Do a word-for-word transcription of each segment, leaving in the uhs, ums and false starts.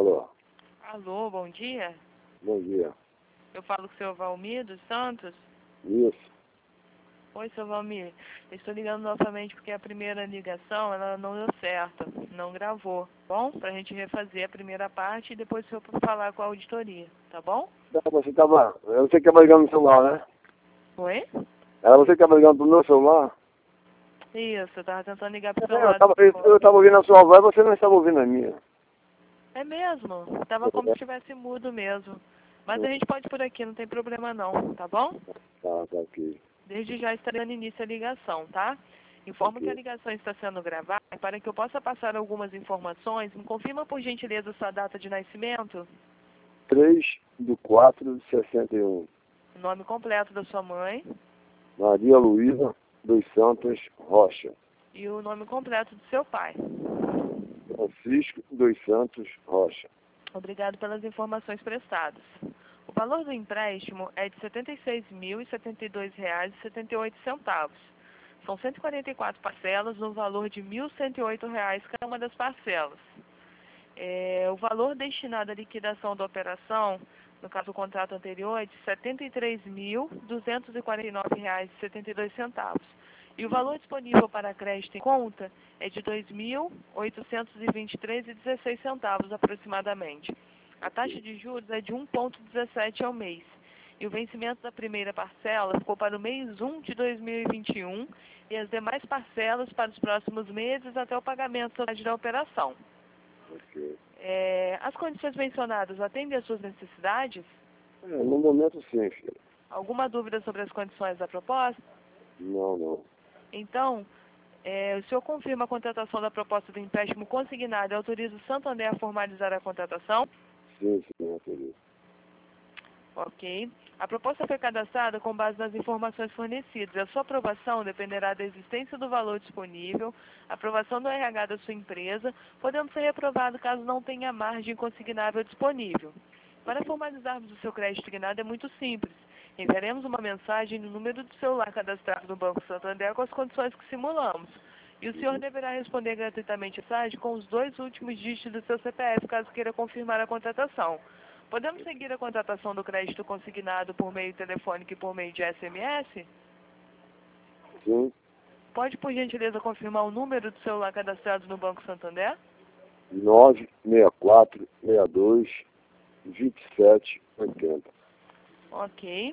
Alô. Alô, bom dia. Bom dia. Eu falo com o senhor Valmir dos Santos. Isso. Oi, seu Valmir. Eu estou ligando novamente porque a primeira ligação ela não deu certo, não gravou. Bom, para a gente refazer a primeira parte e depois o senhor falar com a auditoria, tá bom? Não, você tava. É você que estava ligando no celular, né? Oi? Era você que estava ligando pro meu celular? Isso, eu estava tentando ligar pro É, seu eu lado. estava eu tava ouvindo a sua voz e você não estava ouvindo a minha. É mesmo, tava como se estivesse mudo mesmo. Mas a gente pode ir por aqui, não tem problema não, tá bom? Tá, tá aqui. Desde já está dando início à ligação, tá? Informo Ok. que a ligação está sendo gravada. Para que eu possa passar algumas informações, me confirma por gentileza sua data de nascimento, três do quatro de sessenta e um. o nome completo da sua mãe Maria Luísa dos Santos Rocha. e o nome completo do seu pai. Francisco dos Santos Rocha. Obrigado pelas informações prestadas. O valor do empréstimo é de setenta e seis mil e setenta e dois reais e setenta e oito centavos. São cento e quarenta e quatro parcelas no valor de mil cento e oito reais cada uma das parcelas. É, o valor destinado à liquidação da operação, no caso do contrato anterior, é de setenta e três mil duzentos e quarenta e nove reais e setenta e dois centavos. E o valor disponível para crédito em conta é de dois mil oitocentos e vinte e três reais e dezesseis centavos aproximadamente. A taxa de juros é de um vírgula dezessete ao mês. E o vencimento da primeira parcela ficou para o mês um de dois mil e vinte e um e as demais parcelas para os próximos meses até o pagamento total da operação. Ok. É, as condições mencionadas atendem às suas necessidades? É, no momento sim, filho. Alguma dúvida sobre as condições da proposta? Não, não. Então, é, o senhor confirma a contratação da proposta do empréstimo consignado e autoriza o Santander a formalizar a contratação? Sim, sim, é por isso. Ok. A proposta foi cadastrada com base nas informações fornecidas. A sua aprovação dependerá da existência do valor disponível, aprovação do R H da sua empresa, podendo ser reprovado caso não tenha margem consignável disponível. Para formalizarmos o seu crédito consignado é muito simples. Enviaremos uma mensagem no número do celular cadastrado no Banco Santander com as condições que simulamos. E o senhor deverá responder gratuitamente a mensagem com os dois últimos dígitos do seu C P F, caso queira confirmar a contratação. Podemos seguir a contratação do crédito consignado por meio telefônico e por meio de S M S? Sim. Pode, por gentileza, confirmar o número do celular cadastrado no Banco Santander? nove seis quatro seis dois vinte e sete oitenta. Ok.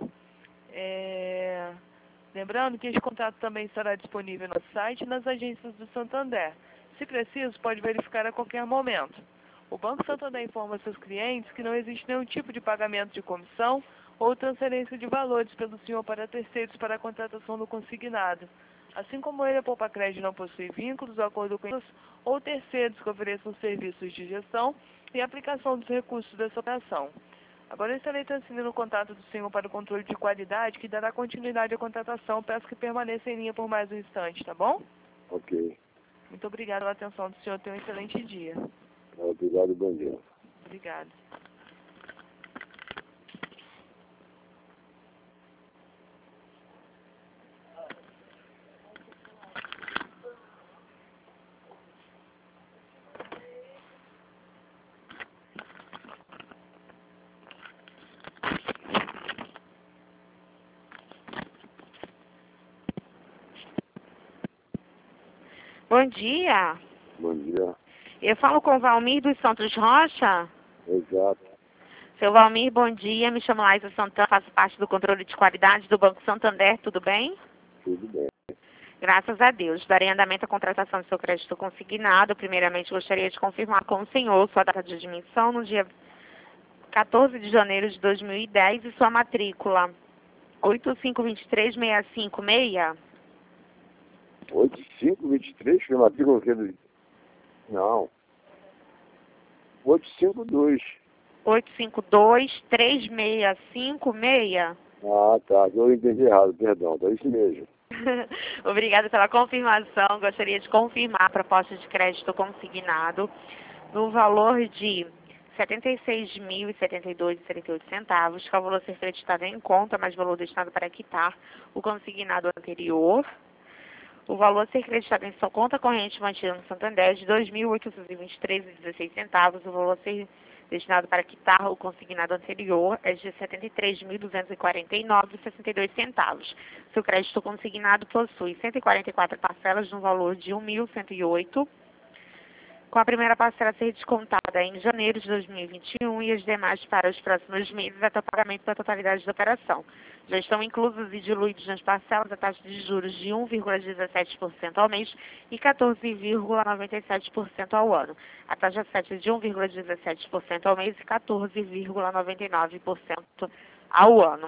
É... Lembrando que este contrato também estará disponível no site e nas agências do Santander. Se preciso, pode verificar a qualquer momento. O Banco Santander informa seus clientes que não existe nenhum tipo de pagamento de comissão ou transferência de valores pelo senhor para terceiros para a contratação do consignado. Assim como ele, a Poupa Crédito não possui vínculos ou acordo com eles, ou terceiros que ofereçam serviços de gestão e aplicação dos recursos dessa operação. Agora eu estarei transferindo o contato do senhor para o controle de qualidade, que dará continuidade à contratação. Peço que permaneça em linha por mais um instante, tá bom? Ok. Muito obrigada pela atenção do senhor. Tenha um excelente dia. Obrigado e bom dia. Obrigada. Bom dia. Bom dia. Eu falo com o Valmir dos Santos Rocha. Exato. Seu Valmir, bom dia. Me chamo Laísa Santana, faço parte do controle de qualidade do Banco Santander. Tudo bem? Tudo bem. Graças a Deus. Darei andamento à contratação do seu crédito consignado. Primeiramente, gostaria de confirmar com o senhor sua data de admissão no dia quatorze de janeiro de dois mil e dez e sua matrícula oito cinco dois três seis cinco seis. oito cinco vinte e três, foi matrícula que ele... Não. oito cinco dois. oito cinco dois três seis cinco seis. Ah, tá. Eu entendi errado, perdão. É isso mesmo. Obrigada pela confirmação. Gostaria de confirmar a proposta de crédito consignado no valor de setenta e seis mil e setenta e dois reais e setenta e oito centavos, que é o valor a ser creditado em conta, mais valor destinado para quitar o consignado anterior. O valor a ser creditado em sua conta corrente mantida no Santander é de dois mil oitocentos e vinte e três reais e dezesseis centavos. O valor a ser destinado para quitar o consignado anterior é de setenta e três mil duzentos e quarenta e nove reais e sessenta e dois centavos. Seu crédito consignado possui cento e quarenta e quatro parcelas no valor de um mil cento e oito reais, com a primeira parcela a ser descontada em janeiro de dois mil e vinte e um e as demais para os próximos meses até o pagamento da totalidade da operação. Já estão inclusos e diluídos nas parcelas a taxa de juros de um vírgula dezessete por cento ao mês e quatorze vírgula noventa e sete por cento ao ano. A taxa sete de um vírgula dezessete por cento ao mês e quatorze vírgula noventa e nove por cento ao ano.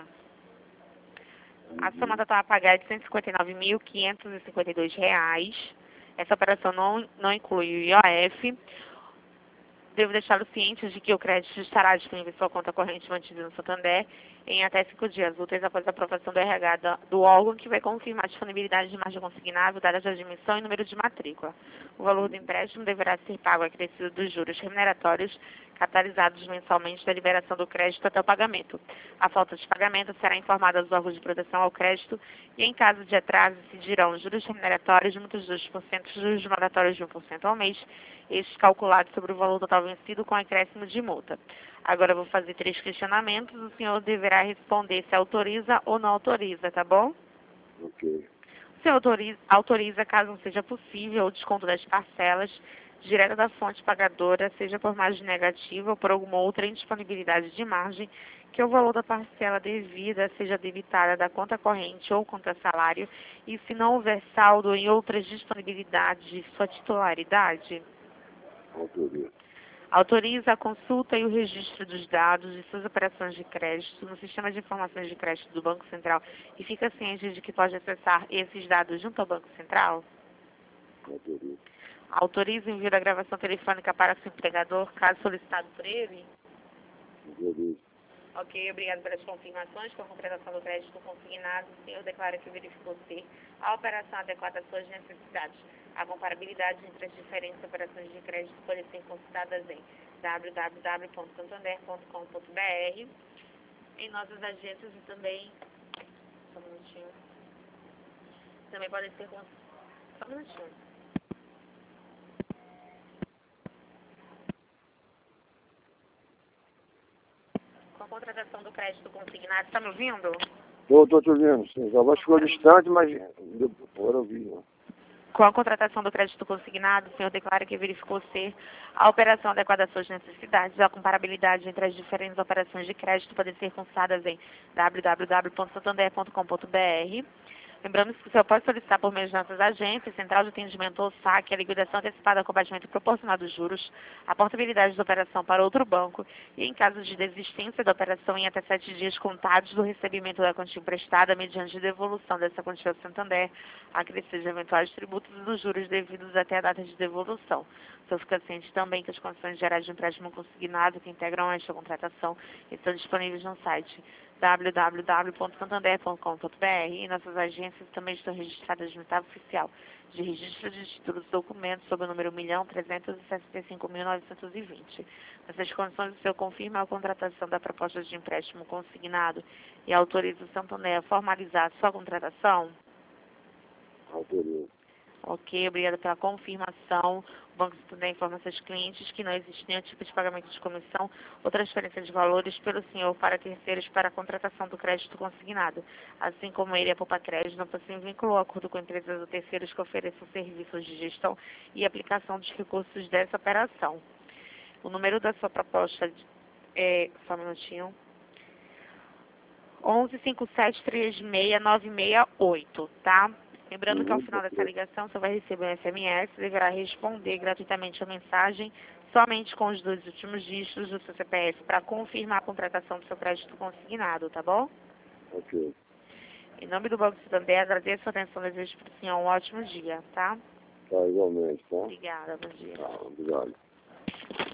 A soma total a pagar é de cento e cinquenta e nove mil quinhentos e cinquenta e dois reais. Essa operação não, não inclui o I O F. Devo deixá-los cientes de que o crédito estará disponível em sua conta corrente mantida no Santander em até cinco dias úteis após a aprovação do R H da, do órgão que vai confirmar a disponibilidade de margem consignável, data de admissão e número de matrícula. O valor do empréstimo deverá ser pago acrescido dos juros remuneratórios capitalizados mensalmente da liberação do crédito até o pagamento. A falta de pagamento será informada aos órgãos de proteção ao crédito e, em caso de atraso, incidirão juros remuneratórios, multas de dois por cento, juros moratórios de um por cento ao mês, estes calculados sobre o valor total vencido com acréscimo de multa. Agora eu vou fazer três questionamentos, o senhor deverá responder se autoriza ou não autoriza, tá bom? Ok. O senhor autoriza, autoriza caso não seja possível o desconto das parcelas direto da fonte pagadora, seja por margem negativa ou por alguma outra indisponibilidade de margem, que o valor da parcela devida seja debitada da conta corrente ou conta salário, e se não houver saldo em outras disponibilidades de sua titularidade. Autoriza. Autoriza a consulta e o registro dos dados de suas operações de crédito no sistema de informações de crédito do Banco Central e fica ciente de que pode acessar esses dados junto ao Banco Central? Autoriza. Autoriza o envio da gravação telefônica para seu empregador, caso solicitado por ele? Autoriza. Ok, obrigado pelas confirmações. Com a contratação do crédito consignado, o senhor declara que verificou ser a operação adequada às suas necessidades. A comparabilidade entre as diferentes operações de crédito pode ser consultadas em w w w ponto santander ponto com ponto b r, em nossas agências e também... Só um minutinho. Também podem ser consultadas... Só um minutinho. Com a contratação do crédito consignado, está me ouvindo? Tô, tô te ouvindo, sim. A voz ficou distante, mas agora eu vi, né? Com a contratação do crédito consignado, o senhor declara que verificou ser a operação adequada às suas necessidades. A comparabilidade entre as diferentes operações de crédito pode ser consultadas em w w w ponto santander ponto com ponto b r. Lembrando que o senhor pode solicitar por meio de nossas agências, central de atendimento ou saque, a liquidação antecipada com abatimento proporcional dos juros, a portabilidade da operação para outro banco e, em caso de desistência da operação, em até sete dias contados do recebimento da quantia emprestada, mediante devolução dessa quantia ao Santander, acrescido de eventuais tributos e dos juros devidos até a data de devolução. O senhor fica ciente também que as condições gerais de empréstimo consignado que integram esta contratação estão disponíveis no site w w w ponto santander ponto com ponto b r e nossas agências também estão registradas no estado oficial de registro de títulos e documentos sob o número um milhão trezentos e sessenta e cinco mil novecentos e vinte. Nessas condições, o senhor confirma a contratação da proposta de empréstimo consignado e autoriza o Santander a formalizar a sua contratação? Autoriza. Ok, obrigada pela confirmação. O Banco Santander informa seus clientes que não existe nenhum tipo de pagamento de comissão ou transferência de valores pelo senhor para terceiros para a contratação do crédito consignado. Assim como ele, a Poupa Crédito, não possui vínculo ou acordo com empresas ou terceiros que ofereçam serviços de gestão e aplicação dos recursos dessa operação. O número da sua proposta é... Só um minutinho. um um cinco sete três seis nove seis oito, tá? Lembrando que ao final dessa ligação você vai receber um S M S e deverá responder gratuitamente a mensagem somente com os dois últimos dígitos do seu C P F para confirmar a contratação do seu crédito consignado, tá bom? Ok. Em nome do Banco Santander, agradeço a atenção e desejo para o senhor um ótimo dia, tá? Tá, igualmente, tá? Obrigada, bom dia. Tá, obrigado.